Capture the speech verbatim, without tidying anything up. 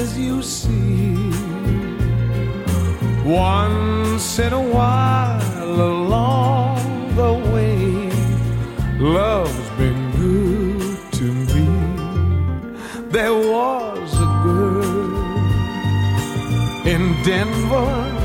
as you see. Once in a while along the way, love's been good to me. There was a girl in Denver,